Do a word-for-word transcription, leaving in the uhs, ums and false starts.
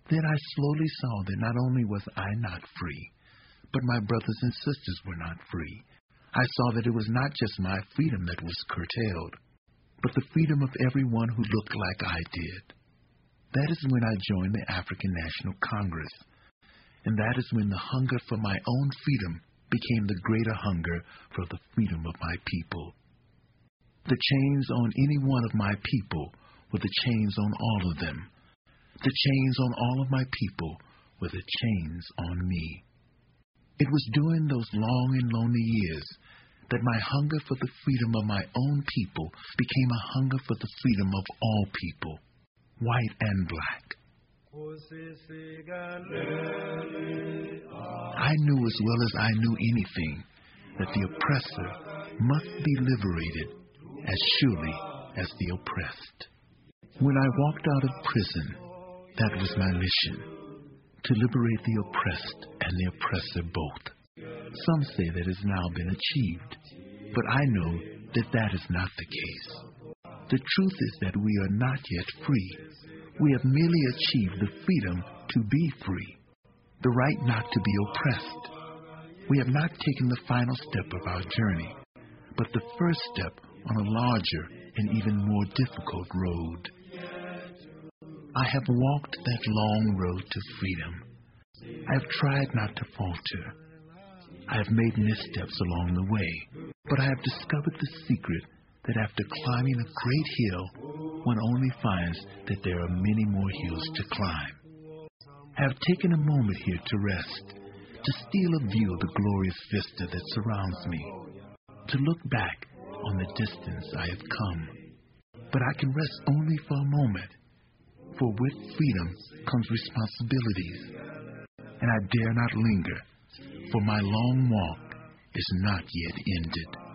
Then I slowly saw that not only was I not free, but my brothers and sisters were not free. I saw that it was not just my freedom that was curtailed, but the freedom of everyone who looked like I did. That is when I joined the African National Congress, and that is when the hunger for my own freedom became the greater hunger for the freedom of my people. The chains on any one of my people were the chains on all of them. The chains on all of my people were the chains on me. It was during those long and lonely years that my hunger for the freedom of my own people became a hunger for the freedom of all people, white and black. I knew as well as I knew anything that the oppressor must be liberated as surely as the oppressed. When I walked out of prison, that was my mission, to liberate the oppressed and the oppressor both. Some say that has now been achieved, but I know that that is not the case. The truth is that we are not yet free. We have merely achieved the freedom to be free, the right not to be oppressed. We have not taken the final step of our journey, but the first step on a larger and even more difficult road. I have walked that long road to freedom. I have tried not to falter. I have made missteps along the way, but I have discovered the secret that after climbing a great hill, one only finds that there are many more hills to climb. I have taken a moment here to rest, to steal a view of the glorious vista that surrounds me, to look back on the distance I have come. But I can rest only for a moment, for with freedom comes responsibilities, and I dare not linger, for my long walk is not yet ended.